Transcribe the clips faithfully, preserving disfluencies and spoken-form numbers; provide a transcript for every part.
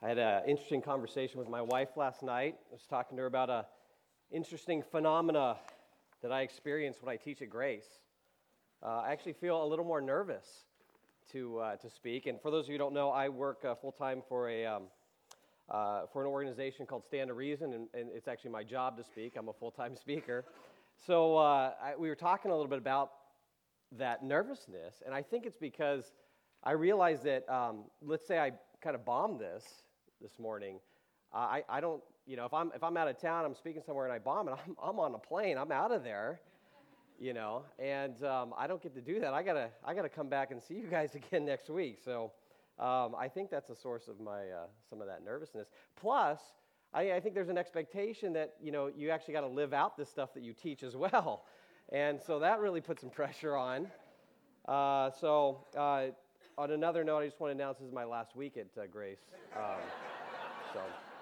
I had an interesting conversation with my wife last night. I was talking to her about a interesting phenomena that I experience when I teach at Grace. Uh, I actually feel a little more nervous to uh, to speak. And for those of you who don't know, I work uh, full time for a um, uh, for an organization called Stand to Reason, and, and it's actually my job to speak. I'm a full time speaker. So uh, I, we were talking a little bit about that nervousness, and I think it's because I realized that um, let's say I kind of bombed this. This morning, uh, I, I don't, you know, if I'm if I'm out of town, I'm speaking somewhere and I bomb it, I'm I'm on a plane, I'm out of there, you know, and um, I don't get to do that. I gotta I gotta come back and see you guys again next week. So um, I think that's a source of my uh, some of that nervousness. Plus, I, I think there's an expectation that you know you actually got to live out this stuff that you teach as well, and so that really puts some pressure on. Uh, so uh, on another note, I just want to announce this is my last week at uh, Grace. Um, So,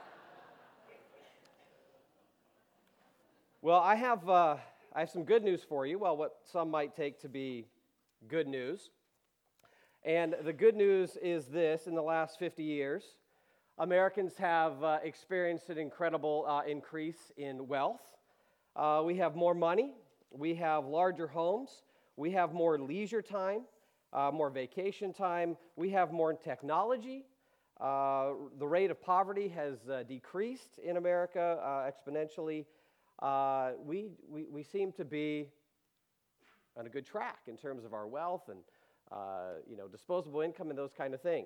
well, I have uh, I have some good news for you. Well, what some might take to be good news, and the good news is this: in the last fifty years, Americans have uh, experienced an incredible uh, increase in wealth. Uh, we have more money, we have larger homes, we have more leisure time, uh, more vacation time, we have more technology. Uh, the rate of poverty has uh, decreased in America uh, exponentially. Uh, we, we we seem to be on a good track in terms of our wealth and uh, you know disposable income and those kind of things.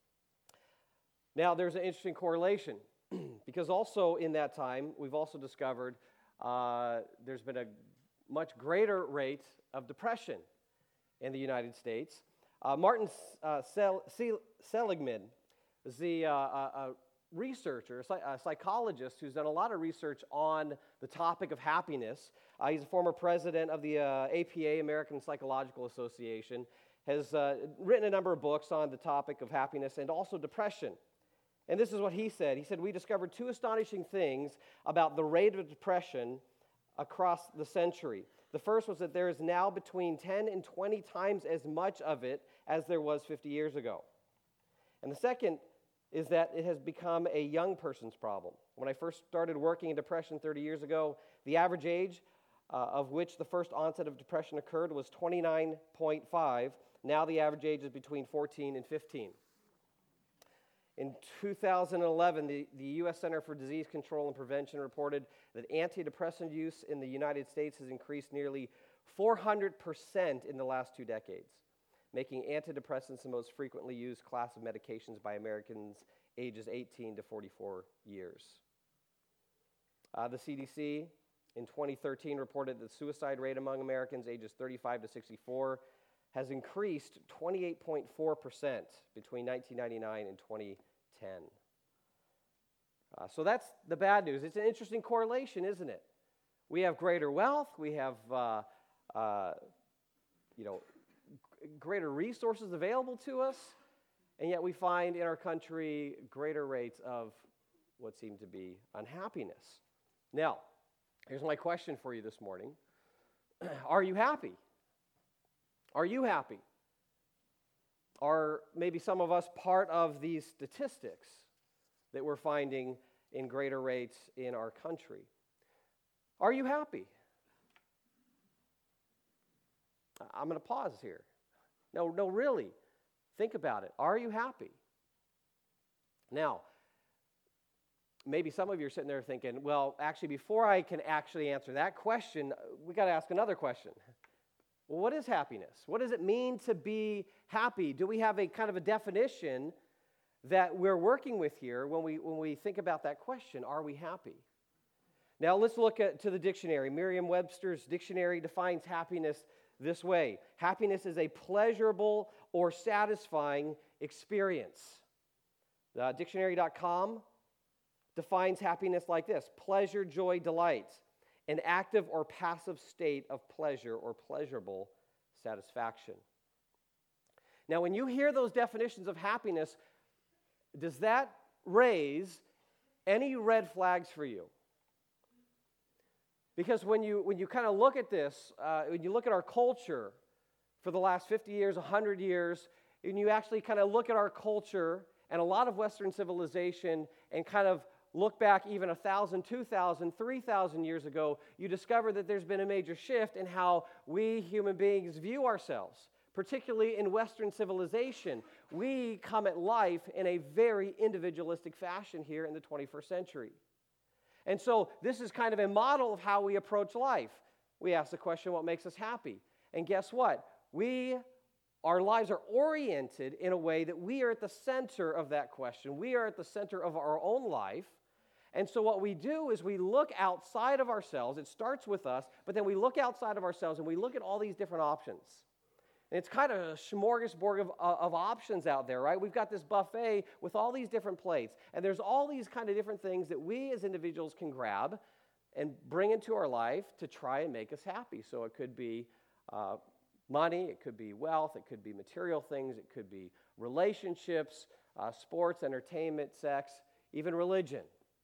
Now, there's an interesting correlation because also in that time we've also discovered uh, there's been a much greater rate of depression in the United States. Uh, Martin uh, Sel- Sel- Seligman is the uh, a, a researcher, a psychologist who's done a lot of research on the topic of happiness. Uh, he's a former president of the uh, A P A, American Psychological Association, has uh, written a number of books on the topic of happiness and also depression. And this is what he said. He said, "We discovered two astonishing things about the rate of depression across the century. The first was that there is now between ten and twenty times as much of it as there was fifty years ago. And the second is that it has become a young person's problem. When I first started working in depression thirty years ago, the average age uh, of which the first onset of depression occurred was twenty-nine point five. Now the average age is between fourteen and fifteen. In two thousand eleven, the, the U S Center for Disease Control and Prevention reported that antidepressant use in the United States has increased nearly four hundred percent in the last two decades, making antidepressants the most frequently used class of medications by Americans ages eighteen to forty-four years. Uh, the C D C in twenty thirteen reported that the suicide rate among Americans ages thirty-five to sixty-four has increased twenty-eight point four percent between nineteen ninety-nine and twenty ten. Uh, so that's the bad news. It's an interesting correlation, isn't it? We have greater wealth, we have, uh, uh, you know, greater resources available to us, and yet we find in our country greater rates of what seem to be unhappiness. Now, here's my question for you this morning. Are you happy? Are you happy? Are maybe some of us part of these statistics that we're finding in greater rates in our country? Are you happy? I'm going to pause here. No, no, really. Think about it. Are you happy? Now, maybe some of you are sitting there thinking, well, actually, before I can actually answer that question, we got to ask another question. Well, what is happiness? What does it mean to be happy? Do we have a kind of a definition that we're working with here when we when we think about that question? Are we happy? Now, let's look at to the dictionary. Merriam-Webster's dictionary defines happiness this way: happiness is a pleasurable or satisfying experience. Uh, dictionary dot com defines happiness like this: pleasure, joy, delight, an active or passive state of pleasure or pleasurable satisfaction. Now, when you hear those definitions of happiness, does that raise any red flags for you? Because when you when you kind of look at this, uh, when you look at our culture for the last fifty years, one hundred years, and you actually kind of look at our culture and a lot of Western civilization and kind of look back even one thousand, two thousand, three thousand years ago, you discover that there's been a major shift in how we human beings view ourselves. Particularly in Western civilization, we come at life in a very individualistic fashion here in the twenty-first century. And so this is kind of a model of how we approach life. We ask the question, what makes us happy? And guess what? We, our lives are oriented in a way that we are at the center of that question. We are at the center of our own life. And so what we do is we look outside of ourselves. It starts with us, but then we look outside of ourselves and we look at all these different options. And it's kind of a smorgasbord of, uh, of options out there, right? We've got this buffet with all these different plates, and there's all these kind of different things that we as individuals can grab and bring into our life to try and make us happy. So it could be uh, money, it could be wealth, it could be material things, it could be relationships, uh, sports, entertainment, sex, even religion.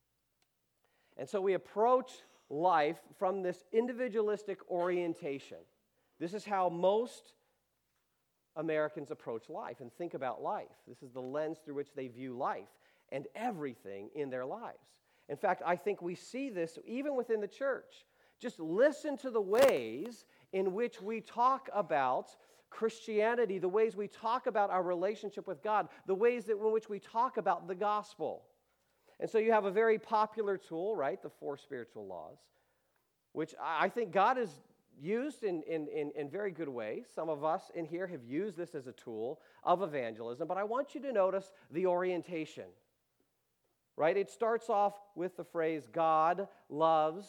And so we approach life from this individualistic orientation. This is how most Americans approach life and think about life. This is the lens through which they view life and everything in their lives. In fact, I think we see this even within the church. Just listen to the ways in which we talk about Christianity, the ways we talk about our relationship with God, the ways that in which we talk about the gospel. And so you have a very popular tool, right? The four spiritual laws, which I think God has used in, in, in, in very good ways. Some of us in here have used this as a tool of evangelism, but I want you to notice the orientation, right? It starts off with the phrase, God loves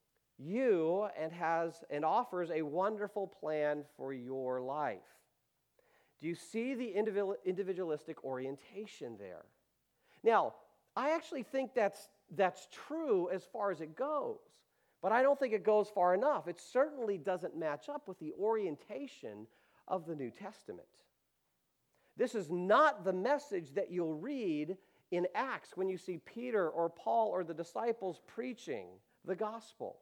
you and has and offers a wonderful plan for your life. Do you see the individualistic orientation there? Now, I actually think that's, that's true as far as it goes. But I don't think it goes far enough. It certainly doesn't match up with the orientation of the New Testament. This is not the message that you'll read in Acts when you see Peter or Paul or the disciples preaching the gospel.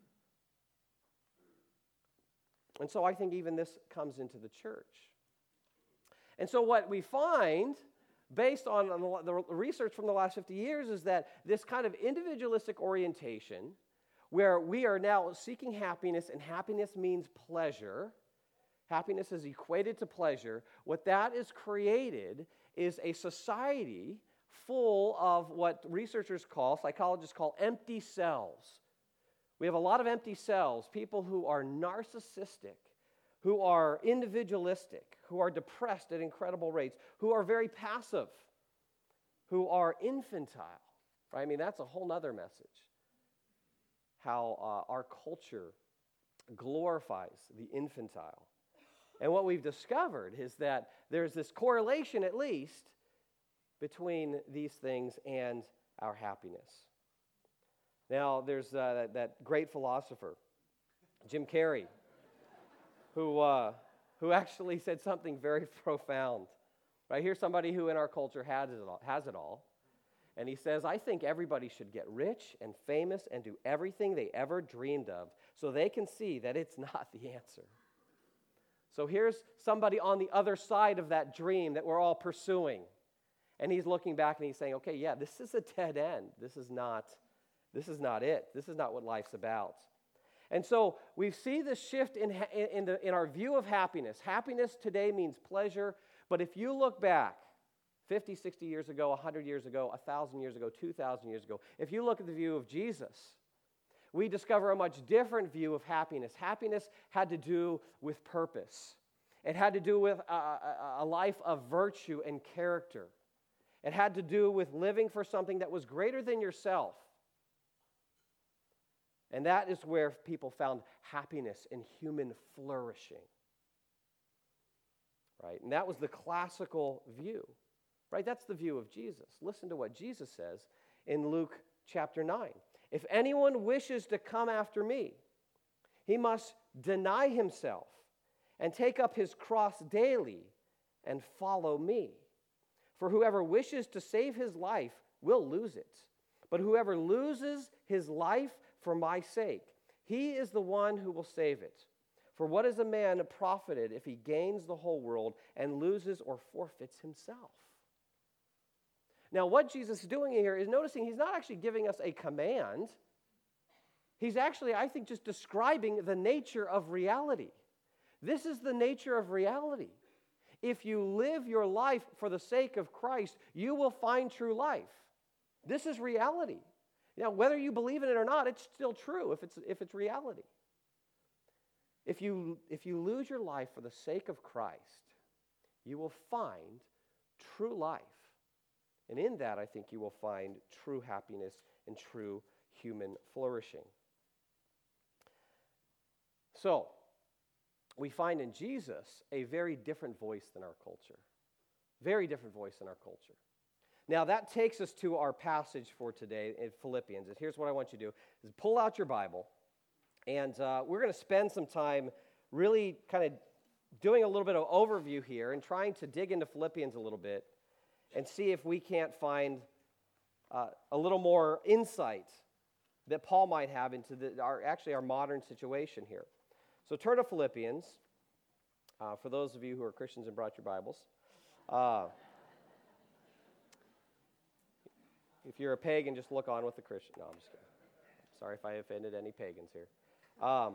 And so I think even this comes into the church. And so what we find, based on the research from the last fifty years, is that this kind of individualistic orientation, where we are now seeking happiness, and happiness means pleasure. Happiness is equated to pleasure. What that is created is a society full of what researchers call, psychologists call, empty cells. We have a lot of empty cells, people who are narcissistic, who are individualistic, who are depressed at incredible rates, who are very passive, who are infantile. Right? I mean, that's a whole other message. How uh, our culture glorifies the infantile. And what we've discovered is that there's this correlation, at least, between these things and our happiness. Now, there's uh, that, that great philosopher, Jim Carrey, who, uh, who actually said something very profound. Right? Here's somebody who in our culture has it all. Has it all. And he says, I think everybody should get rich and famous and do everything they ever dreamed of so they can see that it's not the answer. So here's somebody on the other side of that dream that we're all pursuing. And he's looking back and he's saying, okay, yeah, this is a dead end. This is not, this is not it. This is not what life's about. And so we see this shift in, in, the, in our view of happiness. Happiness today means pleasure, but if you look back, fifty, sixty years ago, one hundred years ago, one thousand years ago, two thousand years ago. If you look at the view of Jesus, we discover a much different view of happiness. Happiness had to do with purpose. It had to do with a, a, a life of virtue and character. It had to do with living for something that was greater than yourself. And that is where people found happiness and human flourishing. Right? And that was the classical view. Right? That's the view of Jesus. Listen to what Jesus says in Luke chapter nine. If anyone wishes to come after me, he must deny himself and take up his cross daily and follow me. For whoever wishes to save his life will lose it. But whoever loses his life for my sake, he is the one who will save it. For what is a man profited if he gains the whole world and loses or forfeits himself? Now, what Jesus is doing here is noticing he's not actually giving us a command. He's actually, I think, just describing the nature of reality. This is the nature of reality. If you live your life for the sake of Christ, you will find true life. This is reality. Now, whether you believe in it or not, it's still true if it's, if it's reality. If you, if you lose your life for the sake of Christ, you will find true life. And in that, I think you will find true happiness and true human flourishing. So, we find in Jesus a very different voice than our culture. Very different voice in our culture. Now, that takes us to our passage for today in Philippians. And here's what I want you to do, is pull out your Bible, and uh, we're going to spend some time really kind of doing a little bit of overview here and trying to dig into Philippians a little bit and see if we can't find uh, a little more insight that Paul might have into the, our, actually our modern situation here. So turn to Philippians, uh, for those of you who are Christians and brought your Bibles. Uh, if you're a pagan, just look on with the Christian. No, I'm just kidding. Sorry if I offended any pagans here. Um,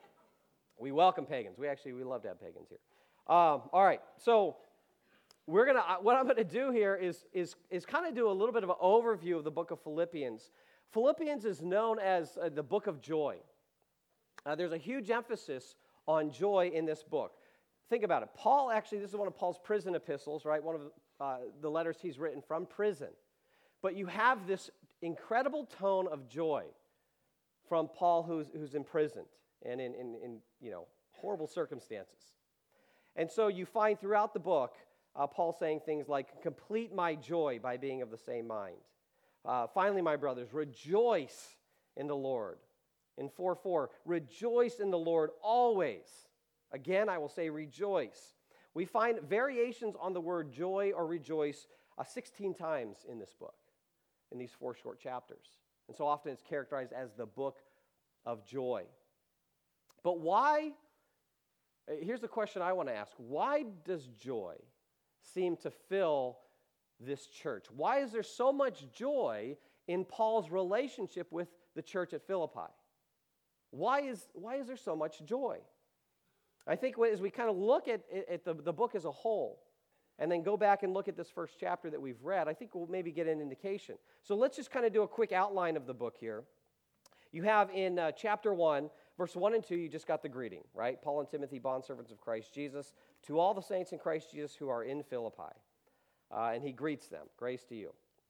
we welcome pagans. We actually, we love to have pagans here. Um, all right, so we're gonna. What I'm gonna do here is is is kind of do a little bit of an overview of the book of Philippians. Philippians is known as uh, the book of joy. Uh, there's a huge emphasis on joy in this book. Think about it. Paul actually, this is one of Paul's prison epistles, right? One of uh, the letters he's written from prison. But you have this incredible tone of joy from Paul, who's who's imprisoned and in, in, in you know horrible circumstances. And so you find throughout the book uh, Paul saying things like, "Complete my joy by being of the same mind." Uh, Finally, my brothers, rejoice in the Lord. In four four, rejoice in the Lord always. Again, I will say rejoice. We find variations on the word joy or rejoice uh, sixteen times in this book, in these four short chapters. And so often it's characterized as the book of joy. But why, here's the question I want to ask. Why does joy seem to fill this church? Why is there so much joy in Paul's relationship with the church at Philippi? Why is, why is there so much joy? I think as we kind of look at, at the, the book as a whole, and then go back and look at this first chapter that we've read, I think we'll maybe get an indication. So let's just kind of do a quick outline of the book here. You have in uh, chapter one, verse one and two, you just got the greeting, right? Paul and Timothy, bondservants of Christ Jesus, to all the saints in Christ Jesus who are in Philippi. Uh, and he greets them, grace to you.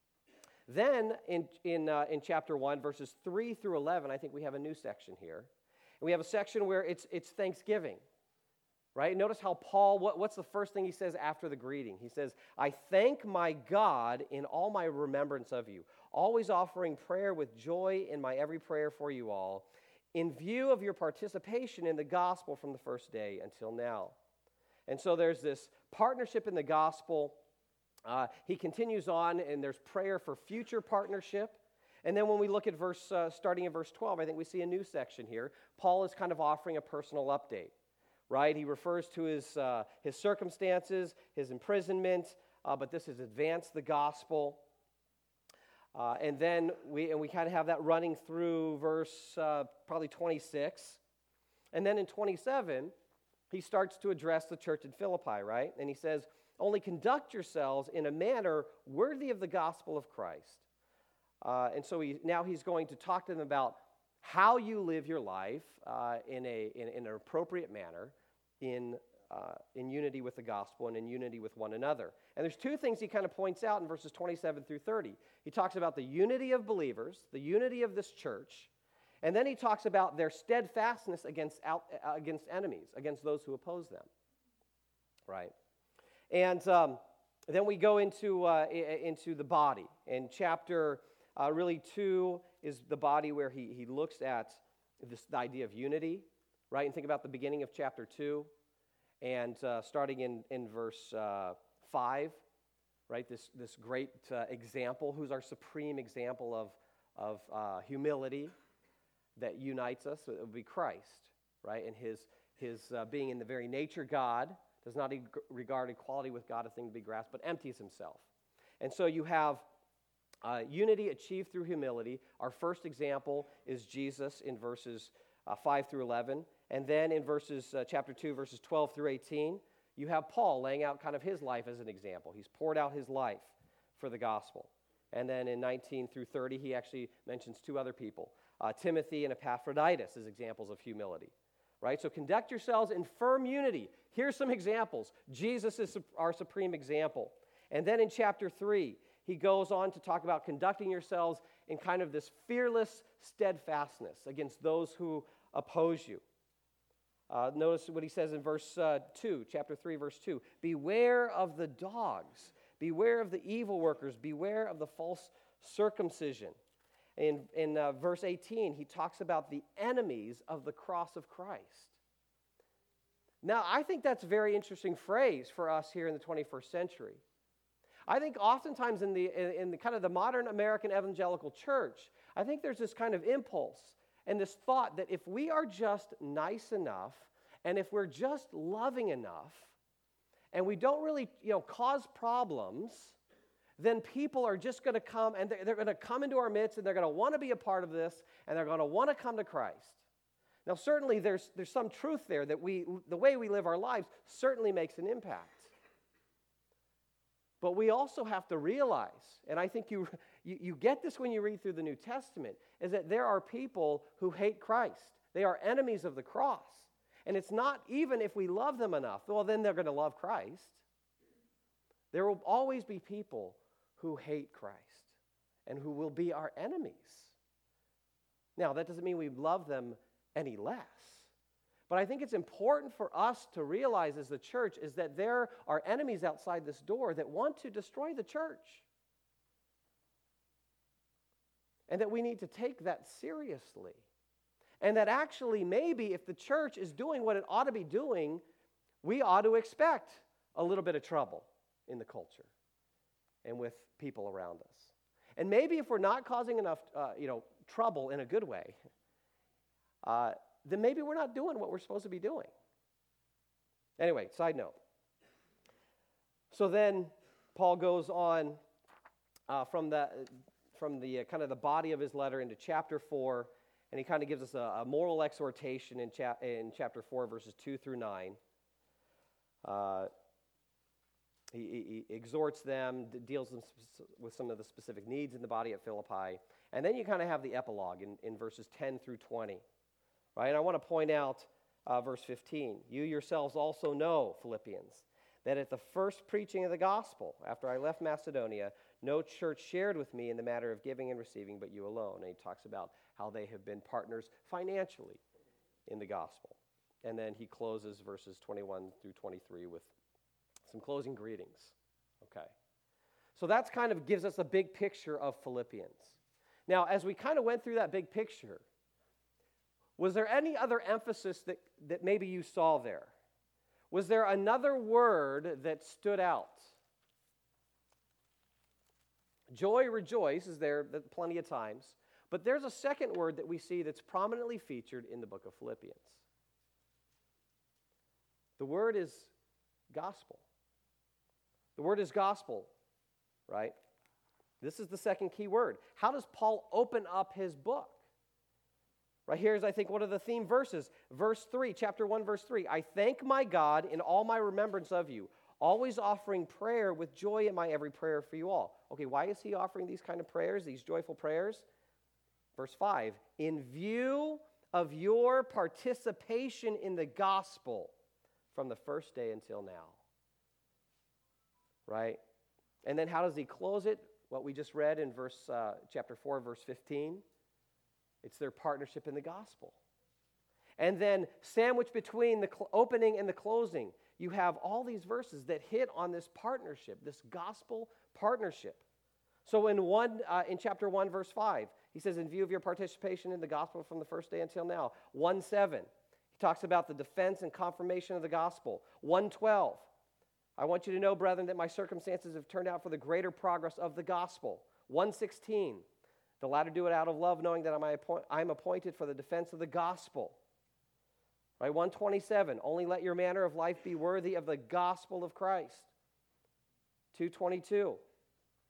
Then in in uh, in chapter one, verses three through eleven, I think we have a new section here. And we have a section where it's it's Thanksgiving, right? Notice how Paul, what, what's the first thing he says after the greeting? He says, "I thank my God in all my remembrance of you, always offering prayer with joy in my every prayer for you all, in view of your participation in the gospel from the first day until now." And so there's this partnership in the gospel. Uh, he continues on, and there's prayer for future partnership. And then when we look at verse, uh, starting in verse twelve, I think we see a new section here. Paul is kind of offering a personal update, right? He refers to his, uh, his circumstances, his imprisonment, uh, but this has advanced the gospel. Uh, and then we and we kind of have that running through verse uh, probably twenty-six. And then in twenty-seven, he starts to address the church in Philippi, right? And he says, "Only conduct yourselves in a manner worthy of the gospel of Christ." Uh, and so he, now he's going to talk to them about how you live your life uh, in, a, in, in an appropriate manner, in, uh, in unity with the gospel and in unity with one another. And there's two things he kind of points out in verses twenty-seven through thirty. He talks about the unity of believers, the unity of this church, and then he talks about their steadfastness against, out, uh, against enemies, against those who oppose them, right? And um, then we go into uh, into the body. In chapter uh, really two is the body where he, he looks at this the idea of unity, right? And think about the beginning of chapter two, and uh, starting in in verse uh, five, right? This this great uh, example, who's our supreme example of of uh, humility that unites us. It would be Christ, right? And his his uh, being in the very nature God. Does not regard equality with God a thing to be grasped, but empties himself. And so you have Uh, unity achieved through humility. Our first example is Jesus in verses uh, five through eleven. And then in verses uh, chapter two, verses twelve through eighteen, you have Paul laying out kind of his life as an example. He's poured out his life for the gospel. And then in nineteen through thirty, he actually mentions two other people, uh, Timothy and Epaphroditus, as examples of humility. Right? So conduct yourselves in firm unity. Here's some examples. Jesus is our supreme example. And then in chapter three, he goes on to talk about conducting yourselves in kind of this fearless steadfastness against those who oppose you. Uh, notice what he says in verse uh, two, chapter three, verse two. Beware of the dogs. Beware of the evil workers. Beware of the false circumcision. In, in uh, verse eighteen, he talks about the enemies of the cross of Christ. Now, I think that's a very interesting phrase for us here in the twenty-first century. I think oftentimes in the, in, in the kind of the modern American evangelical church, I think there's this kind of impulse and this thought that if we are just nice enough and if we're just loving enough and we don't really, you know, cause problems, then people are just going to come and they're, they're going to come into our midst and they're going to want to be a part of this and they're going to want to come to Christ. Now, certainly there's, there's some truth there that we, the way we live our lives certainly makes an impact. But we also have to realize, and I think you, you, you get this when you read through the New Testament, is that there are people who hate Christ. They are enemies of the cross. And it's not even if we love them enough, well, then they're going to love Christ. There will always be people who hate Christ and who will be our enemies. Now, that doesn't mean we love them any less. But I think it's important for us to realize as the church is that there are enemies outside this door that want to destroy the church. And that we need to take that seriously. And that actually maybe if the church is doing what it ought to be doing, we ought to expect a little bit of trouble in the culture and with people around us. And maybe if we're not causing enough uh, you know, trouble in a good way, uh, then maybe we're not doing what we're supposed to be doing. Anyway, side note. So then Paul goes on uh, from the, from the uh, kind of the body of his letter into chapter four, and he kind of gives us a, a moral exhortation in, cha- in chapter four, verses two through nine. Uh, he, he, he exhorts them, deals them with some of the specific needs in the body at Philippi. And then you kind of have the epilogue in, in verses ten through twenty. Right? And I want to point out uh, verse fifteen. You yourselves also know, Philippians, that at the first preaching of the gospel, after I left Macedonia, no church shared with me in the matter of giving and receiving, but you alone. And he talks about how they have been partners financially in the gospel. And then he closes verses twenty-one through twenty-three with some closing greetings. Okay. So that's kind of gives us a big picture of Philippians. Now, as we kind of went through that big picture, was there any other emphasis that, that maybe you saw there? Was there another word that stood out? Joy, rejoice is there plenty of times, but there's a second word that we see that's prominently featured in the book of Philippians. The word is gospel. The word is gospel, right? This is the second key word. How does Paul open up his book? Right here is, I think, one of the theme verses. Verse three, chapter one, verse three. I thank my God in all my remembrance of you, always offering prayer with joy in my every prayer for you all. Okay, why is he offering these kind of prayers, these joyful prayers? Verse five, in view of your participation in the gospel from the first day until now. Right? And then how does he close it? What we just read in verse uh, chapter four, verse fifteen. It's their partnership in the gospel. And then sandwiched between the cl- opening and the closing, you have all these verses that hit on this partnership, this gospel partnership. So in one, uh, in chapter one, verse five, he says, in view of your participation in the gospel from the first day until now. one seven, he talks about the defense and confirmation of the gospel. one twelve, I want you to know, brethren, that my circumstances have turned out for the greater progress of the gospel. one sixteen, the latter do it out of love, knowing that I am appointed for the defense of the gospel. Right? one twenty-seven, only let your manner of life be worthy of the gospel of Christ. two twenty-two,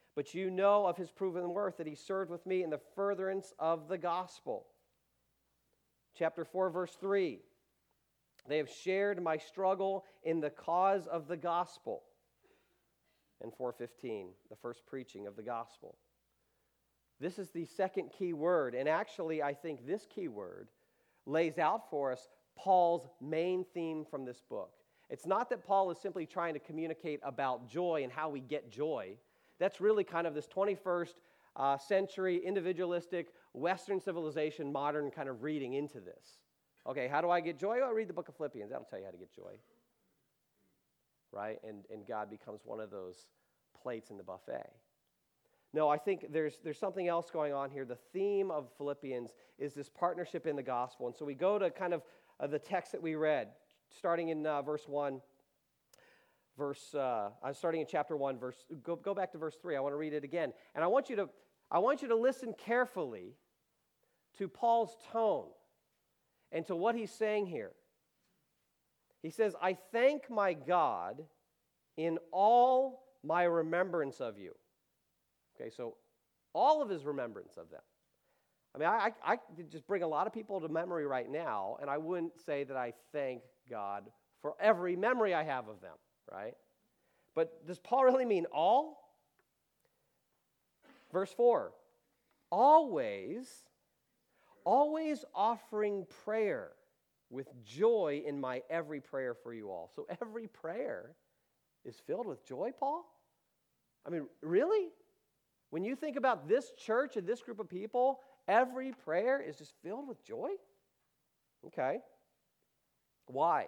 But you know of his proven worth, that he served with me in the furtherance of the gospel. Chapter four, verse three. They have shared my struggle in the cause of the gospel. And four fifteen, the first preaching of the gospel. This is the second key word, and actually I think this key word lays out for us Paul's main theme from this book. It's not that Paul is simply trying to communicate about joy and how we get joy. That's really kind of this twenty-first uh, century individualistic Western civilization modern kind of reading into this. Okay, how do I get joy? Oh, read the book of Philippians. That'll tell you how to get joy. Right? And, and God becomes one of those plates in the buffet. No, I think there's, there's something else going on here. The theme of Philippians is this partnership in the gospel. And so we go to kind of uh, the text that we read, starting in uh, verse one. Verse, uh, I'm starting in chapter one, verse, go, go back to verse three. I want to read it again. And I want you to, I want you to listen carefully to Paul's tone and to what he's saying here. He says, I thank my God in all my remembrance of you. Okay, so all of his remembrance of them. I mean, I, I, I could just bring a lot of people to memory right now, and I wouldn't say that I thank God for every memory I have of them, right? But does Paul really mean all? Verse four, always, always offering prayer with joy in my every prayer for you all. So every prayer is filled with joy, Paul? I mean, really? When you think about this church and this group of people, every prayer is just filled with joy? Okay. Why?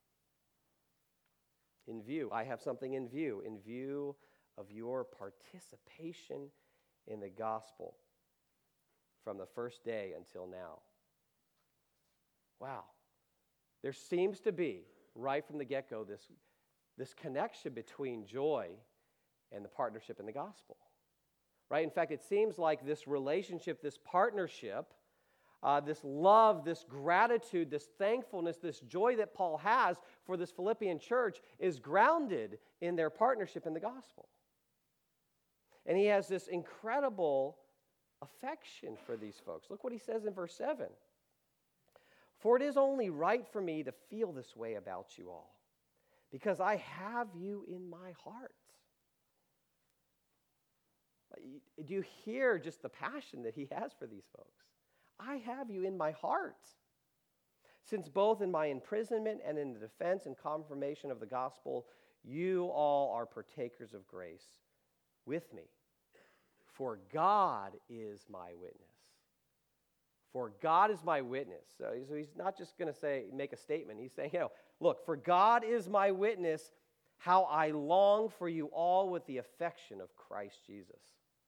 In view. I have something in view. In view of your participation in the gospel from the first day until now. Wow. There seems to be, right from the get-go, this, this connection between joy and the partnership in the gospel. Right? In fact, it seems like this relationship, this partnership, uh, this love, this gratitude, this thankfulness, this joy that Paul has for this Philippian church is grounded in their partnership in the gospel. And he has this incredible affection for these folks. Look what he says in verse seven. For it is only right for me to feel this way about you all, because I have you in my heart. Do you hear just the passion that he has for these folks? I have you in my heart. Since both in my imprisonment and in the defense and confirmation of the gospel, you all are partakers of grace with me. For God is my witness. For God is my witness. So he's not just going to say, make a statement. He's saying, you know, look, for God is my witness, how I long for you all with the affection of Christ Jesus.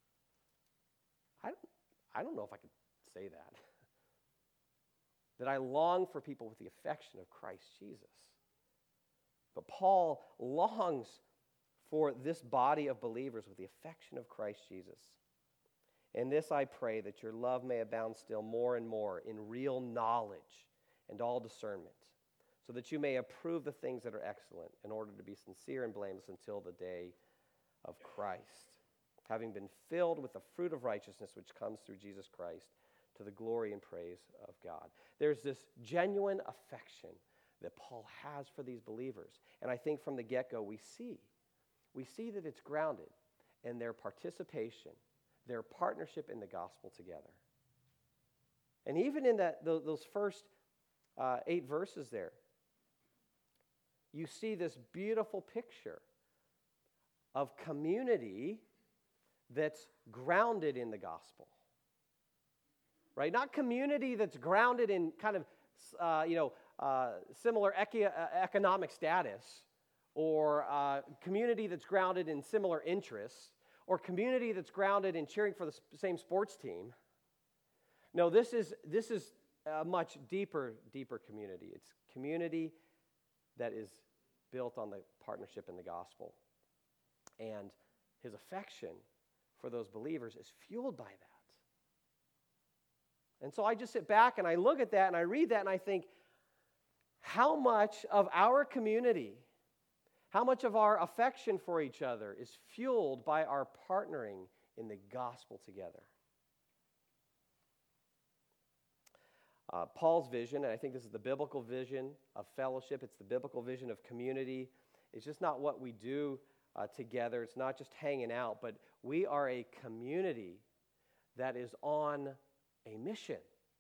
I don't, I don't know if I could say that. That I long for people with the affection of Christ Jesus. But Paul longs for this body of believers with the affection of Christ Jesus. In this I pray that your love may abound still more and more in real knowledge and all discernment, so that you may approve the things that are excellent in order to be sincere and blameless until the day of Christ, having been filled with the fruit of righteousness which comes through Jesus Christ to the glory and praise of God. There's this genuine affection that Paul has for these believers. And I think from the get-go we see, we see that it's grounded in their participation, their partnership in the gospel together. And even in that those first uh, eight verses there, you see this beautiful picture of community that's grounded in the gospel. Right? Not community that's grounded in kind of, uh, you know, uh, similar eco- uh, economic status, or uh, community that's grounded in similar interests, or community that's grounded in cheering for the same sports team. No, this is this is a much deeper, deeper community. It's community that is built on the partnership in the gospel. And his affection for those believers is fueled by that. And so I just sit back and I look at that and I read that and I think, how much of our community, How much of our affection for each other is fueled by our partnering in the gospel together? Uh, Paul's vision, and I think this is the biblical vision of fellowship, it's the biblical vision of community. It's just not what we do uh, together. It's not just hanging out, but we are a community that is on a mission.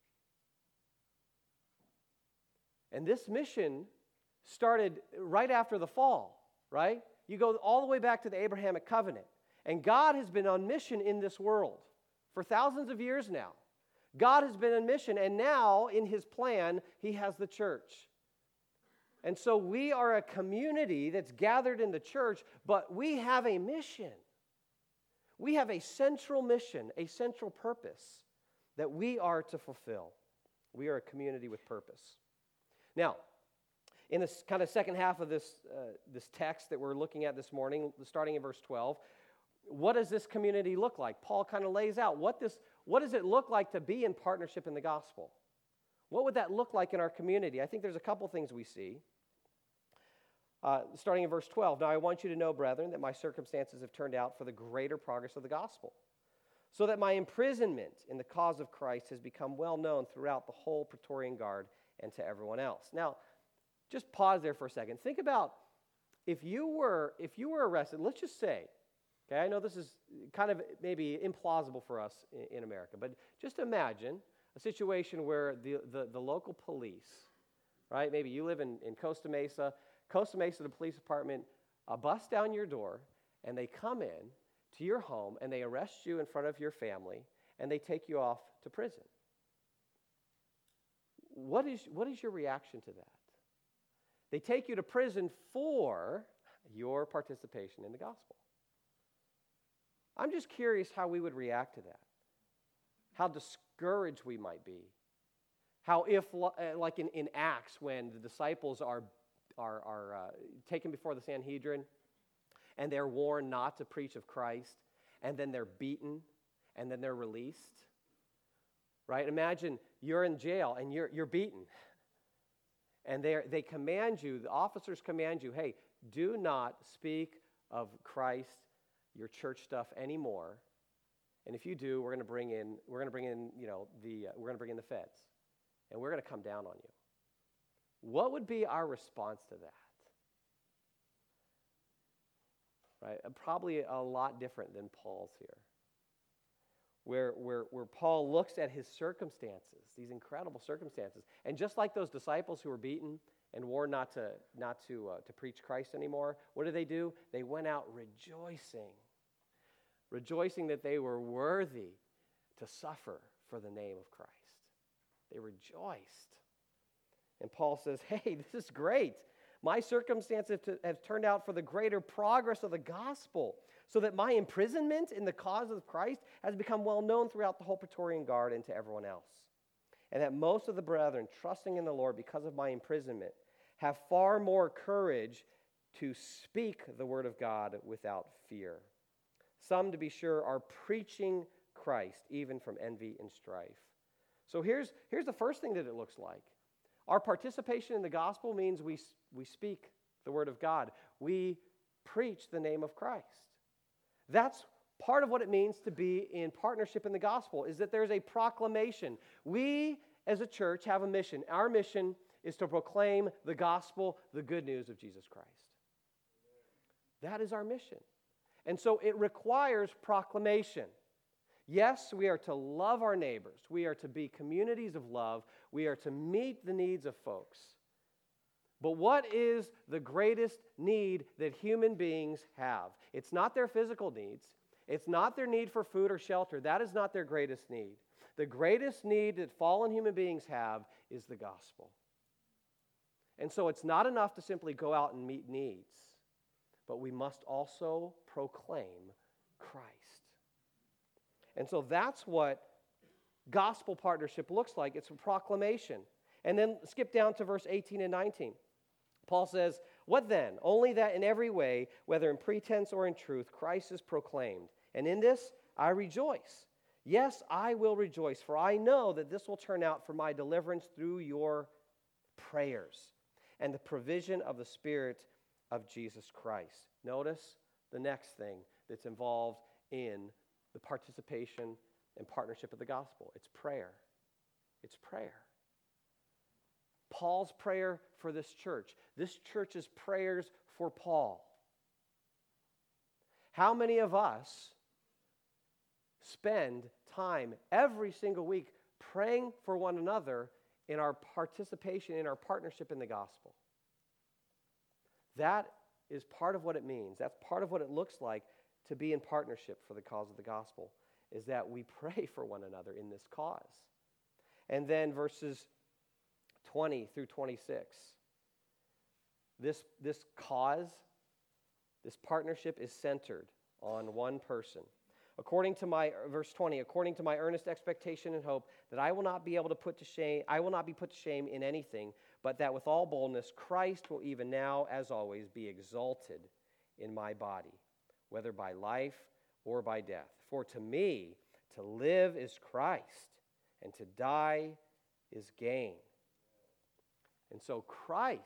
And this mission started right after the fall, right? You go all the way back to the Abrahamic covenant. And God has been on mission in this world for thousands of years now. God has been on mission, and now in his plan, he has the church. And so we are a community that's gathered in the church, but we have a mission. We have a central mission, a central purpose that we are to fulfill. We are a community with purpose. Now, in this kind of second half of this, uh, this text that we're looking at this morning, starting in verse twelve, what does this community look like? Paul kind of lays out what this, what does it look like to be in partnership in the gospel? What would that look like in our community? I think there's a couple things we see. Uh, starting in verse twelve, now I want you to know, brethren, that my circumstances have turned out for the greater progress of the gospel, so that my imprisonment in the cause of Christ has become well known throughout the whole Praetorian Guard and to everyone else. Now, just pause there for a second. Think about if you were if you were arrested, let's just say, okay, I know this is kind of maybe implausible for us in, in America, but just imagine a situation where the, the, the local police, right, maybe you live in, in Costa Mesa, Costa Mesa, the police department, uh, bust down your door, and they come in to your home, and they arrest you in front of your family, and they take you off to prison. What is, what is your reaction to that? They take you to prison for your participation in the gospel. I'm just curious how we would react to that, how discouraged we might be, how if, like in, in Acts, when the disciples are, are, are uh, taken before the Sanhedrin, and they're warned not to preach of Christ, and then they're beaten, and then they're released, right? Imagine you're in jail, and you're, you're beaten, and they they command you, the officers command you, hey, do not speak of Christ, your church stuff anymore. And if you do, we're going to bring in we're going to bring in, you know, the uh, we're going to bring in the feds. And we're going to come down on you. What would be our response to that? Right? Probably a lot different than Paul's here. Where, where, where Paul looks at his circumstances, these incredible circumstances. And just like those disciples who were beaten and warned not to, not to, uh, to preach Christ anymore, what did they do? They went out rejoicing. Rejoicing that they were worthy to suffer for the name of Christ. They rejoiced. And Paul says, hey, this is great. My circumstances have turned out for the greater progress of the gospel, so that my imprisonment in the cause of Christ has become well known throughout the whole Praetorian Guard and to everyone else. And that most of the brethren, trusting in the Lord because of my imprisonment, have far more courage to speak the word of God without fear. Some, to be sure, are preaching Christ, even from envy and strife. So here's, here's the first thing that it looks like. Our participation in the gospel means we, we speak the word of God. We preach the name of Christ. That's part of what it means to be in partnership in the gospel, is that there's a proclamation. We, as a church, have a mission. Our mission is to proclaim the gospel, the good news of Jesus Christ. That is our mission. And so it requires proclamation. Yes, we are to love our neighbors. We are to be communities of love. We are to meet the needs of folks. But what is the greatest need that human beings have? It's not their physical needs. It's not their need for food or shelter. That is not their greatest need. The greatest need that fallen human beings have is the gospel. And so it's not enough to simply go out and meet needs, but we must also proclaim Christ. And so that's what gospel partnership looks like. It's a proclamation. And then skip down to verse eighteen and nineteen. Paul says, what then? Only that in every way, whether in pretense or in truth, Christ is proclaimed. And in this I rejoice. Yes, I will rejoice, for I know that this will turn out for my deliverance through your prayers and the provision of the Spirit of Jesus Christ. Notice the next thing that's involved in the participation and partnership of the gospel. It's prayer. It's prayer. Paul's prayer for this church. This church's prayers for Paul. How many of us spend time every single week praying for one another in our participation, in our partnership in the gospel? That is part of what it means. That's part of what it looks like to be in partnership for the cause of the gospel, is that we pray for one another in this cause. And then verses twenty through twenty-six. This, this cause, this partnership is centered on one person. According to my, verse twenty, according to my earnest expectation and hope that I will not be able to put to shame, I will not be put to shame in anything, but that with all boldness Christ will even now, as always, be exalted in my body, whether by life or by death. For to me, to live is Christ, and to die is gain. And so Christ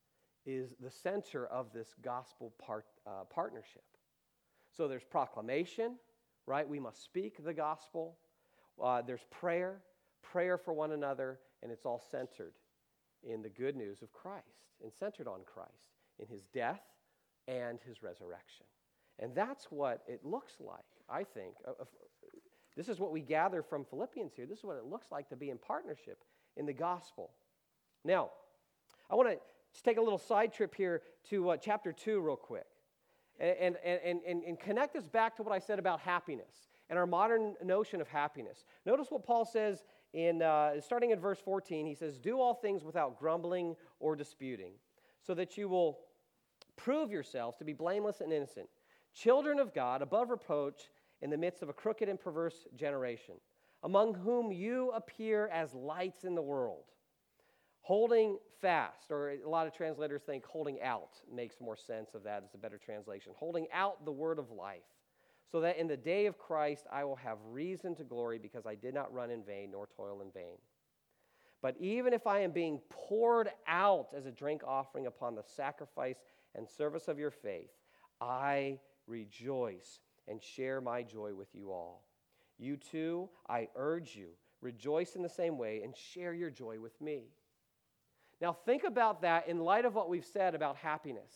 is the center of this gospel part, uh, partnership. So there's proclamation, right? We must speak the gospel. Uh, there's prayer, prayer for one another, and it's all centered in the good news of Christ and centered on Christ in his death and his resurrection. And that's what it looks like, I think. Uh, this is what we gather from Philippians here. This is what it looks like to be in partnership in the gospel. Now, I want to just take a little side trip here to uh, chapter two real quick and, and, and, and, and connect this back to what I said about happiness and our modern notion of happiness. Notice what Paul says in uh, starting in verse fourteen. He says, do all things without grumbling or disputing, so that you will prove yourselves to be blameless and innocent, children of God, above reproach in the midst of a crooked and perverse generation, among whom you appear as lights in the world, holding fast, or a lot of translators think holding out makes more sense of that. It's a better translation. Holding out the word of life, so that in the day of Christ I will have reason to glory, because I did not run in vain nor toil in vain. But even if I am being poured out as a drink offering upon the sacrifice and service of your faith, I rejoice and share my joy with you all. You too, I urge you, rejoice in the same way and share your joy with me. Now think about that in light of what we've said about happiness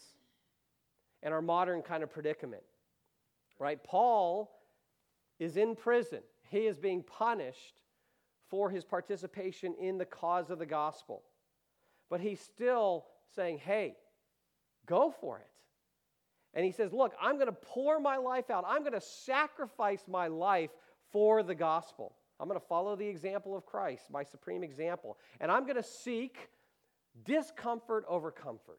and our modern kind of predicament, right? Paul is in prison. He is being punished for his participation in the cause of the gospel. But he's still saying, hey, go for it. And he says, look, I'm going to pour my life out. I'm going to sacrifice my life for the gospel. I'm going to follow the example of Christ, my supreme example. And I'm going to seek discomfort over comfort.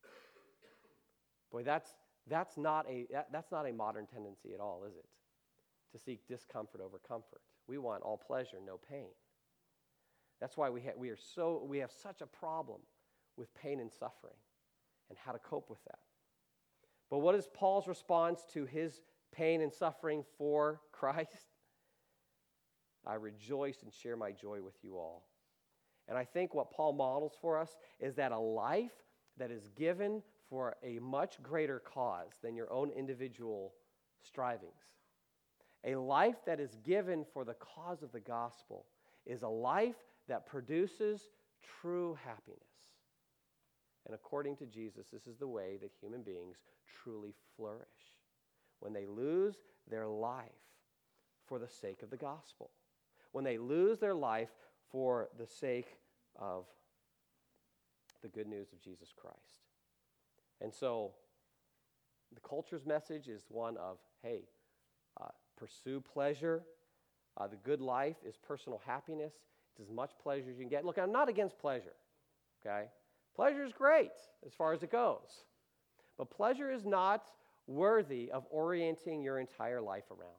Boy, that's, that's, not a, that, that's not a modern tendency at all, is it? To seek discomfort over comfort. We want all pleasure, no pain. That's why we, ha- we, are so, we have such a problem with pain and suffering and how to cope with that. But what is Paul's response to his pain and suffering for Christ? I rejoice and share my joy with you all. And I think what Paul models for us is that a life that is given for a much greater cause than your own individual strivings, a life that is given for the cause of the gospel, is a life that produces true happiness. And according to Jesus, this is the way that human beings truly flourish, when they lose their life for the sake of the gospel, when they lose their life for the sake of the good news of Jesus Christ. And so the culture's message is one of, hey, uh, pursue pleasure. Uh, the good life is personal happiness. It's as much pleasure as you can get. Look, I'm not against pleasure, okay? Pleasure is great as far as it goes. But pleasure is not worthy of orienting your entire life around.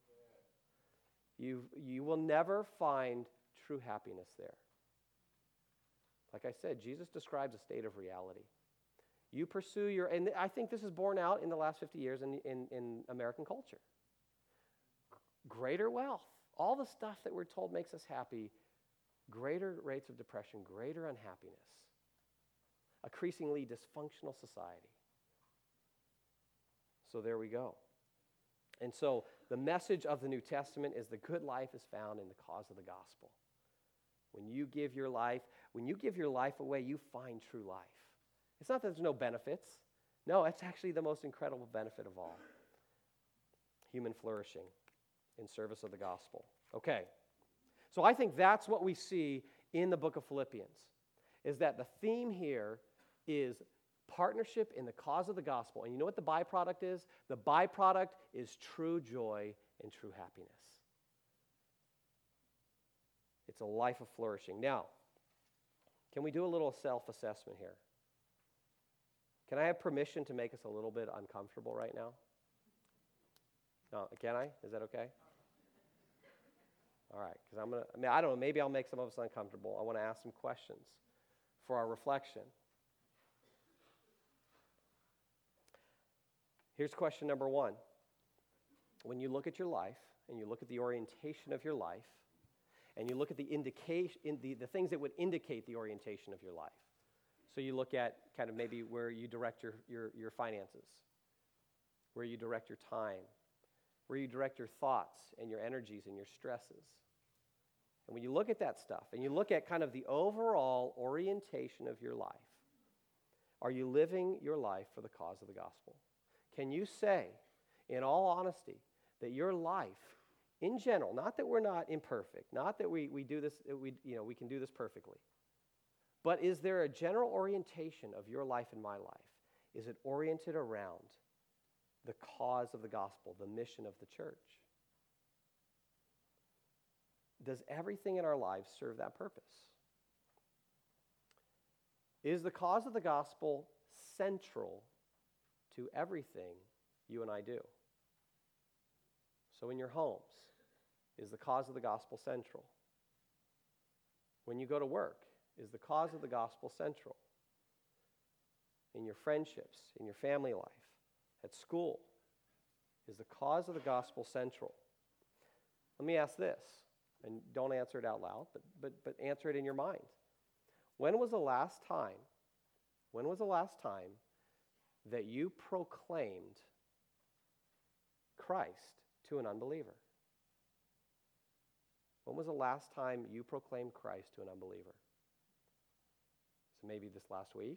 You, you will never find true happiness there. Like I said, Jesus describes a state of reality. You pursue your, and I think this is borne out in the last fifty years in, in, in American culture. Greater wealth, all the stuff that we're told makes us happy, greater rates of depression, greater unhappiness, increasingly dysfunctional society. So there we go. And so the message of the New Testament is the good life is found in the cause of the gospel. When you give your life, when you give your life away, you find true life. It's not that there's no benefits. No, it's actually the most incredible benefit of all. Human flourishing in service of the gospel. Okay. So I think that's what we see in the book of Philippians, is that the theme here is partnership in the cause of the gospel. And you know what the byproduct is? The byproduct is true joy and true happiness. It's a life of flourishing. Now, can we do a little self-assessment here? Can I have permission to make us a little bit uncomfortable right now? No, can I? Is that okay? All right, because I'm going to, I mean, I don't know, maybe I'll make some of us uncomfortable. I want to ask some questions for our reflection. Here's question number one. When you look at your life, and you look at the orientation of your life, and you look at the indication, in the, the things that would indicate the orientation of your life. So you look at kind of maybe where you direct your, your, your finances, where you direct your time, where you direct your thoughts and your energies and your stresses. And when you look at that stuff, and you look at kind of the overall orientation of your life, are you living your life for the cause of the gospel? Can you say, in all honesty, that your life, in general, not that we're not imperfect, not that we, we do this, we, you know, we can do this perfectly, but is there a general orientation of your life and my life? Is it oriented around the cause of the gospel, the mission of the church? Does everything in our lives serve that purpose? Is the cause of the gospel central to everything you and I do? So in your homes, is the cause of the gospel central? When you go to work, is the cause of the gospel central? In your friendships, in your family life, at school, is the cause of the gospel central? Let me ask this, and don't answer it out loud, but, but, but answer it in your mind. When was the last time, when was the last time that you proclaimed Christ to an unbeliever? When was the last time you proclaimed Christ to an unbeliever? So maybe this last week?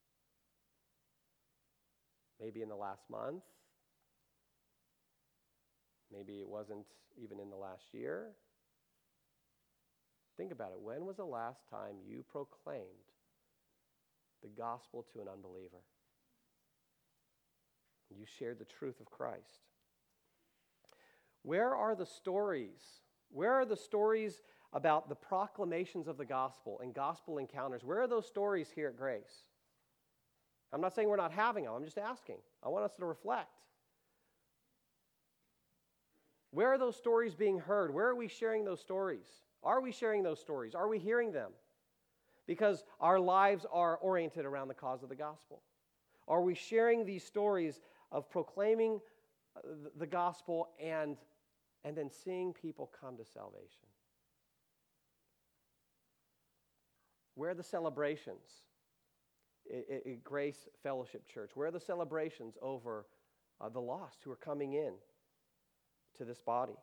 Maybe in the last month? Maybe it wasn't even in the last year? Think about it. When was the last time you proclaimed the gospel to an unbeliever? You shared the truth of Christ. Where are the stories? Where are the stories about the proclamations of the gospel and gospel encounters? Where are those stories here at Grace? I'm not saying we're not having them. I'm just asking. I want us to reflect. Where are those stories being heard? Where are we sharing those stories? Are we sharing those stories? Are we hearing them? Because our lives are oriented around the cause of the gospel. Are we sharing these stories of proclaiming the gospel and, and then seeing people come to salvation? Where are the celebrations at, at Grace Fellowship Church? Where are the celebrations over uh, the lost who are coming in to this body?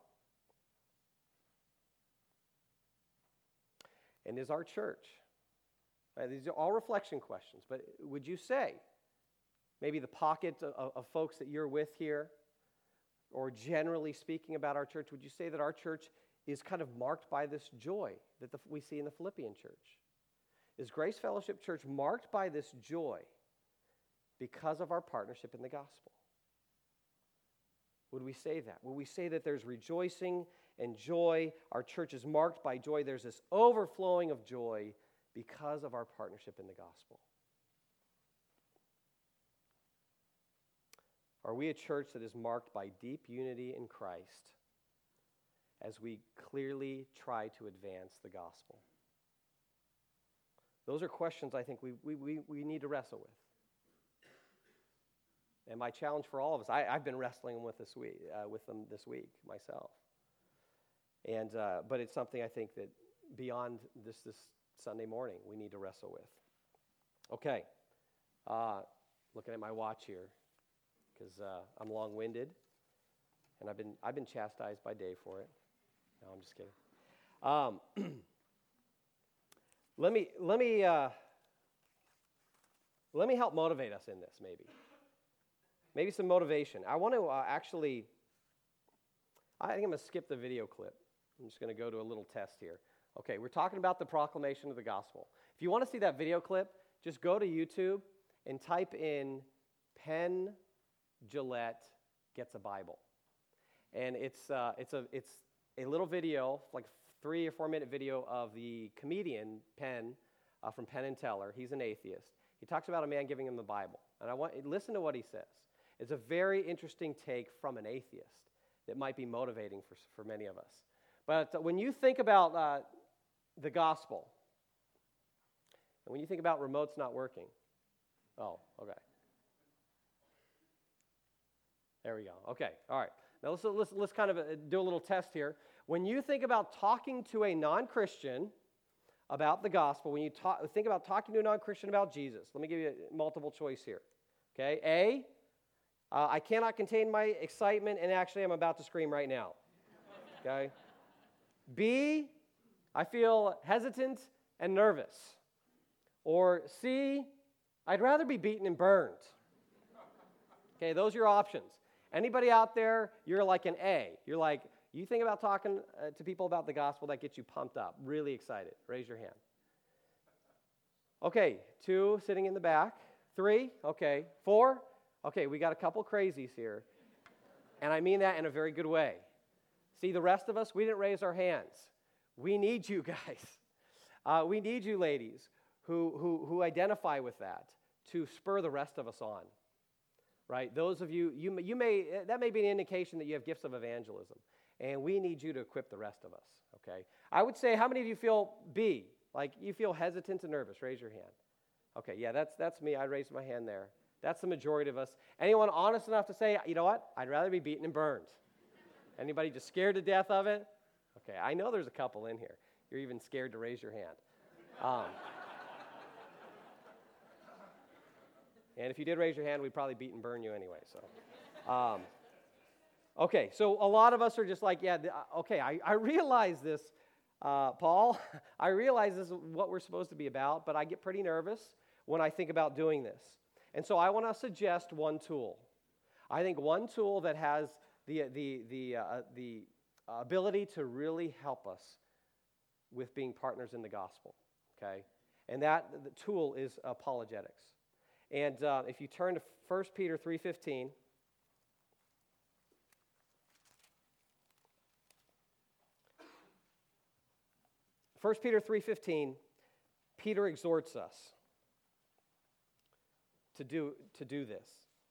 And is our church, right, these are all reflection questions, but would you say, maybe the pocket of, of folks that you're with here, or generally speaking about our church, would you say that our church is kind of marked by this joy that the, we see in the Philippian church? Is Grace Fellowship Church marked by this joy because of our partnership in the gospel? Would we say that? Would we say that there's rejoicing and joy? Our church is marked by joy. There's this overflowing of joy because of our partnership in the gospel. Are we a church that is marked by deep unity in Christ as we clearly try to advance the gospel? Those are questions I think we, we, we, we need to wrestle with. And my challenge for all of us, I, I've been wrestling with this week, uh, with them this week myself. And uh, but it's something I think that beyond this this Sunday morning we need to wrestle with. Okay, uh, looking at my watch here, because uh, I'm long-winded, and I've been I've been chastised by Dave for it. No, I'm just kidding. Um, let me let me uh, let me help motivate us in this, maybe. Maybe some motivation. I want to uh, actually. I think I'm going to skip the video clip. I'm just going to go to a little test here. Okay, we're talking about the proclamation of the gospel. If you want to see that video clip, just go to YouTube and type in Penn Jillette Gets a Bible. And it's uh, it's a it's a little video, like three or four minute video of the comedian Penn uh, from Penn and Teller. He's an atheist. He talks about a man giving him the Bible. And I want listen to what he says. It's a very interesting take from an atheist that might be motivating for for many of us. But when you think about uh, the gospel, and when you think about remotes not working, oh, okay. There we go. Okay, all right. Now let's, let's, let's kind of do a little test here. When you think about talking to a non-Christian about the gospel, when you talk, think about talking to a non-Christian about Jesus, let me give you a multiple choice here. Okay, A, uh, I cannot contain my excitement, and actually I'm about to scream right now. Okay. B, I feel hesitant and nervous. Or C, I'd rather be beaten and burned. Okay, those are your options. Anybody out there, you're like an A. You're like, you think about talking uh, to people about the gospel, that gets you pumped up, really excited. Raise your hand. Okay, two sitting in the back. Three, okay. Four, okay, we got a couple crazies here. And I mean that in a very good way. See, the rest of us, we didn't raise our hands. We need you guys. Uh, we need you ladies who, who, who identify with that to spur the rest of us on, right? Those of you, you, you may, that may be an indication that you have gifts of evangelism, and we need you to equip the rest of us, okay? I would say, how many of you feel B, like you feel hesitant and nervous? Raise your hand. Okay, yeah, that's, that's me. I raised my hand there. That's the majority of us. Anyone honest enough to say, you know what? I'd rather be beaten and burned. Anybody just scared to death of it? Okay, I know there's a couple in here. You're even scared to raise your hand. Um, and if you did raise your hand, we'd probably beat and burn you anyway. So, um, okay, so a lot of us are just like, yeah, th- okay, I, I realize this, uh, Paul. I realize this is what we're supposed to be about, but I get pretty nervous when I think about doing this. And so I want to suggest one tool. I think one tool that has the the the uh, the ability to really help us with being partners in the gospel, okay? And that the tool is apologetics. And uh, if you turn to First Peter three fifteen, First Peter three fifteen, Peter exhorts us to do to do this.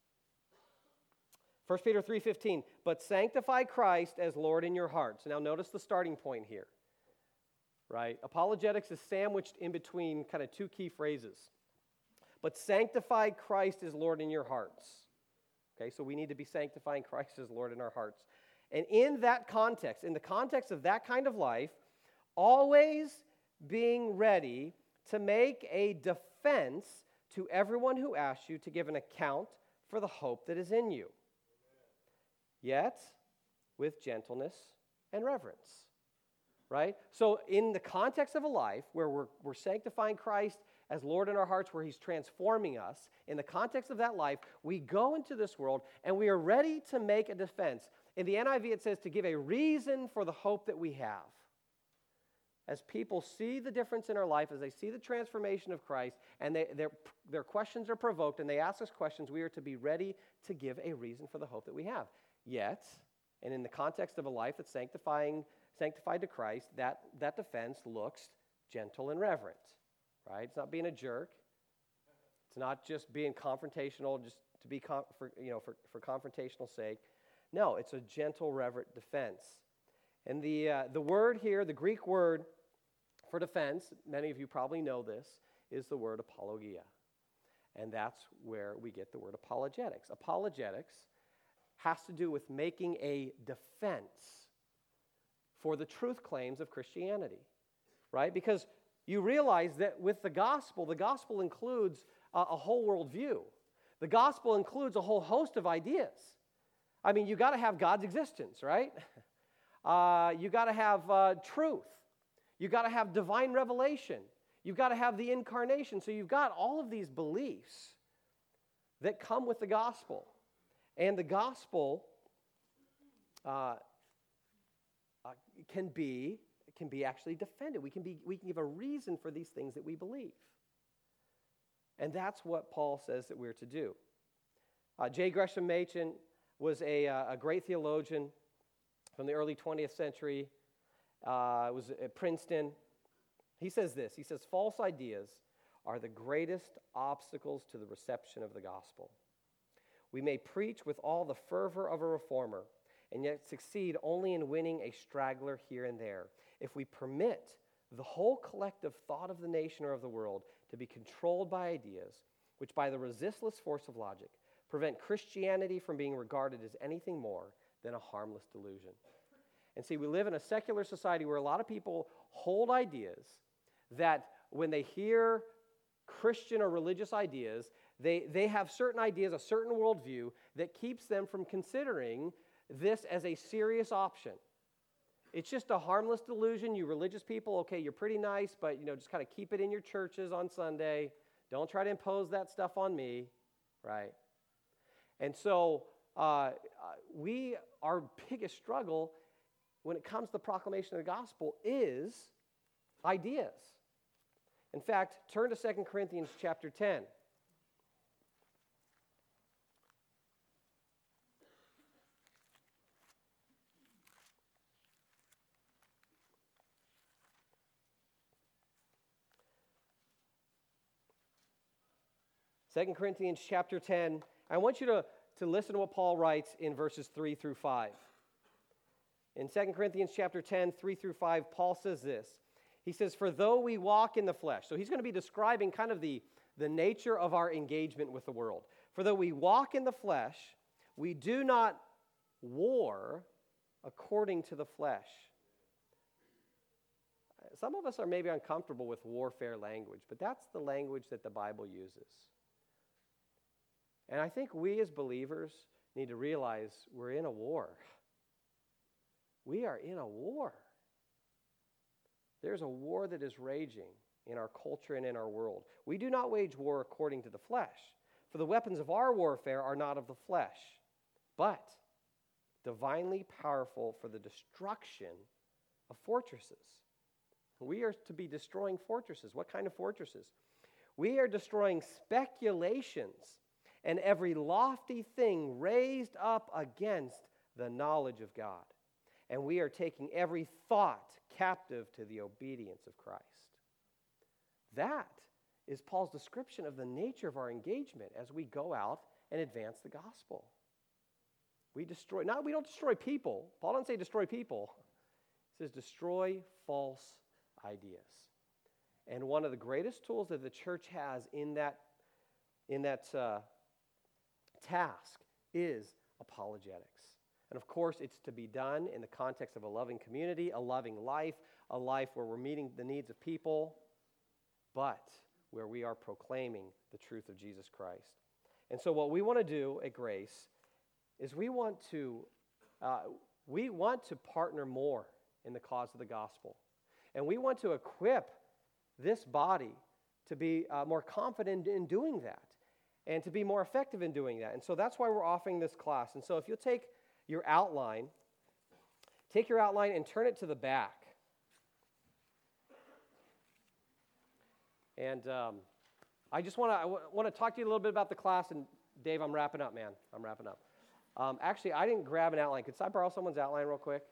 First Peter three fifteen, but sanctify Christ as Lord in your hearts. Now notice the starting point here, right? Apologetics is sandwiched in between kind of two key phrases. But sanctify Christ as Lord in your hearts. Okay, so we need to be sanctifying Christ as Lord in our hearts. And in that context, in the context of that kind of life, always being ready to make a defense to everyone who asks you to give an account for the hope that is in you. Yet with gentleness and reverence, right? So in the context of a life where we're, we're sanctifying Christ as Lord in our hearts, where he's transforming us, in the context of that life, we go into this world and we are ready to make a defense. In the N I V it says to give a reason for the hope that we have. As people see the difference in our life, as they see the transformation of Christ, and they, their, their questions are provoked and they ask us questions, we are to be ready to give a reason for the hope that we have. Yet, and in the context of a life that's sanctifying, sanctified to Christ, that, that defense looks gentle and reverent, right? It's not being a jerk. It's not just being confrontational just to be, con- for, you know, for, for confrontational sake. No, it's a gentle, reverent defense. And the, uh, the word here, the Greek word for defense, many of you probably know this, is the word apologia. And that's where we get the word apologetics. Apologetics has to do with making a defense for the truth claims of Christianity, right? Because you realize that with the gospel, the gospel includes a, a whole world view. The gospel includes a whole host of ideas. I mean, you got to have God's existence, right? Uh, you got to have uh, truth. You got to have divine revelation. You've got to have the incarnation. So you've got all of these beliefs that come with the gospel. And the gospel uh, uh, can be can be actually defended. We can be we can give a reason for these things that we believe. And that's what Paul says that we're to do. Uh, J. Gresham Machen was a, uh, a great theologian from the early twentieth century. Uh, was at Princeton. He says this. He says, false ideas are the greatest obstacles to the reception of the gospel. We may preach with all the fervor of a reformer and yet succeed only in winning a straggler here and there if we permit the whole collective thought of the nation or of the world to be controlled by ideas which, by the resistless force of logic, prevent Christianity from being regarded as anything more than a harmless delusion. And see, we live in a secular society where a lot of people hold ideas that when they hear Christian or religious ideas, they, they have certain ideas, a certain worldview that keeps them from considering this as a serious option. It's just a harmless delusion. You religious people, okay, you're pretty nice, but you know, just kind of keep it in your churches on Sunday. Don't try to impose that stuff on me, right? And so uh, we, our biggest struggle when it comes to the proclamation of the gospel is ideas. In fact, turn to Second Corinthians chapter ten. Second Corinthians chapter ten. I want you to, to listen to what Paul writes in verses three through five. In Second Corinthians chapter ten, three through five, Paul says this. He says, for though we walk in the flesh. So he's going to be describing kind of the, the nature of our engagement with the world. For though we walk in the flesh, we do not war according to the flesh. Some of us are maybe uncomfortable with warfare language, but that's the language that the Bible uses. And I think we as believers need to realize we're in a war. We are in a war. There's a war that is raging in our culture and in our world. We do not wage war according to the flesh, for the weapons of our warfare are not of the flesh, but divinely powerful for the destruction of fortresses. We are to be destroying fortresses. What kind of fortresses? We are destroying speculations and every lofty thing raised up against the knowledge of God. And we are taking every thought captive to the obedience of Christ. That is Paul's description of the nature of our engagement as we go out and advance the gospel. We destroy, not we don't destroy people. Paul doesn't say destroy people. He says destroy false ideas. And one of the greatest tools that the church has in that, in that uh, task is apologetics. And of course, it's to be done in the context of a loving community, a loving life, a life where we're meeting the needs of people, but where we are proclaiming the truth of Jesus Christ. And so what we want to do at Grace is we want to uh, we want to partner more in the cause of the gospel. And we want to equip this body to be uh, more confident in doing that and to be more effective in doing that. And so that's why we're offering this class. And so if you'll take your outline, take your outline and turn it to the back. And um, I just want to I w- want to talk to you a little bit about the class. And Dave, I'm wrapping up, man. I'm wrapping up. Um, actually, I didn't grab an outline. Could I borrow someone's outline real quick?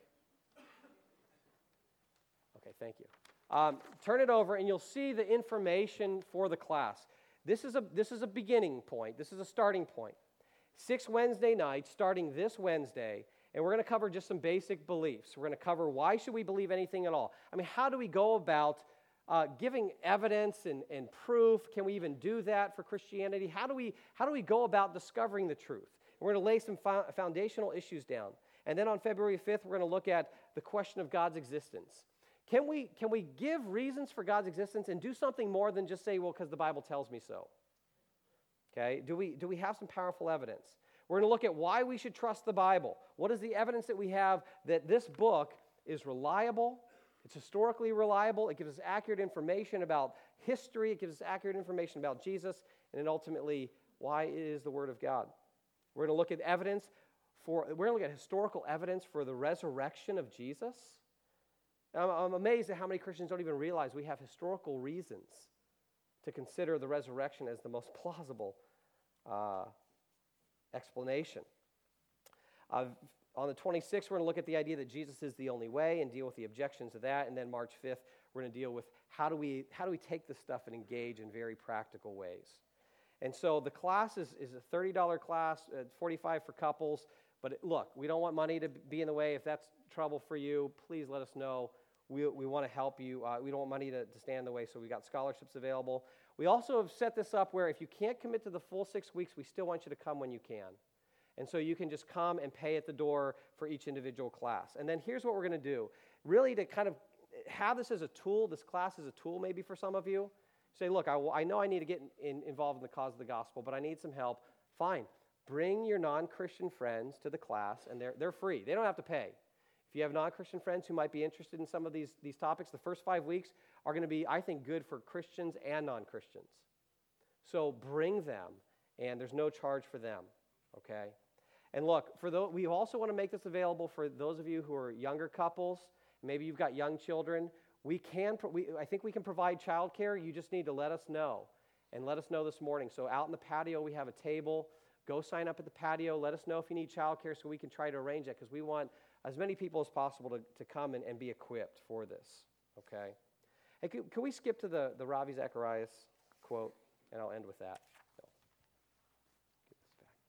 Okay, thank you. Um, turn it over, and you'll see the information for the class. This is a this is a beginning point. This is a starting point. Six Wednesday nights, starting this Wednesday, and we're going to cover just some basic beliefs. We're going to cover why should we believe anything at all. I mean, how do we go about uh, giving evidence and, and proof? Can we even do that for Christianity? How do we how do we go about discovering the truth? We're going to lay some fo- foundational issues down. And then on February fifth, we're going to look at the question of God's existence. Can we, can we give reasons for God's existence and do something more than just say, well, because the Bible tells me so? Okay? Do we, do we have some powerful evidence? We're going to look at why we should trust the Bible. What is the evidence that we have that this book is reliable? It's historically reliable. It gives us accurate information about history. It gives us accurate information about Jesus. And then ultimately, why it is the Word of God. We're going to look at evidence for, we're going to look at historical evidence for the resurrection of Jesus. I'm, I'm amazed at how many Christians don't even realize we have historical reasons to consider the resurrection as the most plausible uh, explanation. Uh, on the twenty-sixth, we're going to look at the idea that Jesus is the only way and deal with the objections to that. And then March fifth, we're going to deal with how do we how do we take this stuff and engage in very practical ways. And so the class is, is a thirty dollars class, uh, forty-five dollars for couples. But it, look, we don't want money to be in the way. If that's trouble for you, please let us know. We, we want to help you. Uh, we don't want money to, to stand in the way, so we got scholarships available. We also have set this up where if you can't commit to the full six weeks, we still want you to come when you can. And so you can just come and pay at the door for each individual class. And then here's what we're going to do. Really to kind of have this as a tool, this class as a tool maybe for some of you. Say, look, I, I know I need to get in, in, involved in the cause of the gospel, but I need some help. Fine. Bring your non-Christian friends to the class, and they're, they're free. They don't have to pay. If you have non-Christian friends who might be interested in some of these, these topics, the first five weeks are going to be, I think, good for Christians and non-Christians. So bring them, and there's no charge for them, okay? And look, for those, we also want to make this available for those of you who are younger couples. Maybe you've got young children. We can, we, I think we can provide childcare. You just need to let us know, and let us know this morning. So out in the patio, we have a table. Go sign up at the patio. Let us know if you need childcare so we can try to arrange that, because we want as many people as possible to, to come and, and be equipped for this, okay? Hey, can, can we skip to the, the Ravi Zacharias quote, and I'll end with that. No. Get this back.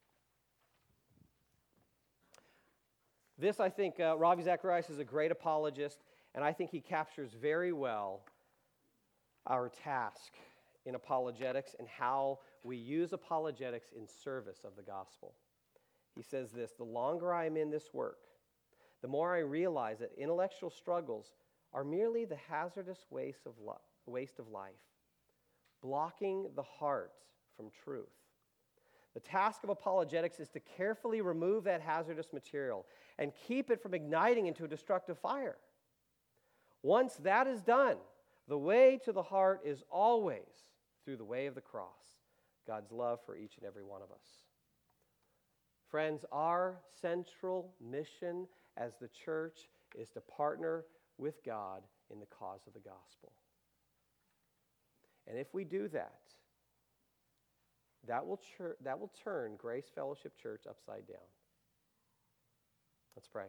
This, I think, uh, Ravi Zacharias is a great apologist, and I think he captures very well our task in apologetics and how we use apologetics in service of the gospel. He says this, the longer I am in this work, the more I realize that intellectual struggles are merely the hazardous waste of, lo- waste of life, blocking the heart from truth. The task of apologetics is to carefully remove that hazardous material and keep it from igniting into a destructive fire. Once that is done, the way to the heart is always through the way of the cross, God's love for each and every one of us. Friends, our central mission as the church is to partner with God in the cause of the gospel. And if we do that, that will, chur- that will turn Grace Fellowship Church upside down. Let's pray.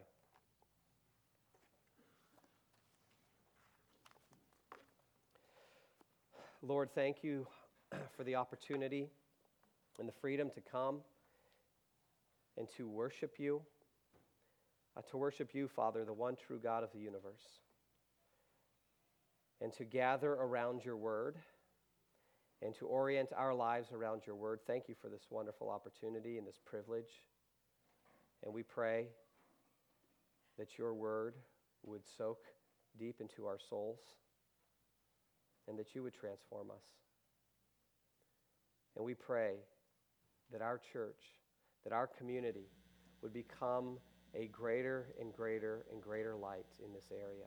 Lord, thank you for the opportunity and the freedom to come and to worship you, uh, to worship you, Father, the one true God of the universe, and to gather around your word and to orient our lives around your word. Thank you for this wonderful opportunity and this privilege. And we pray that your word would soak deep into our souls and that you would transform us. And we pray that our church, that our community would become a greater and greater and greater light in this area.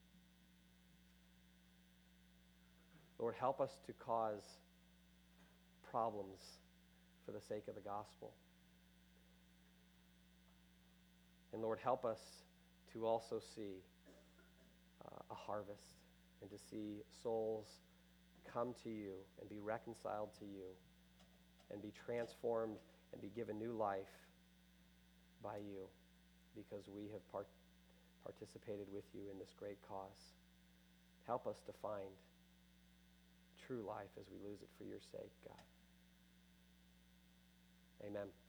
Lord, help us to cause problems for the sake of the gospel. And Lord, help us to also see uh, a harvest and to see souls come to you and be reconciled to you and be transformed and be given new life by you because we have part- participated with you in this great cause. Help us to find true life as we lose it for your sake, God. Amen.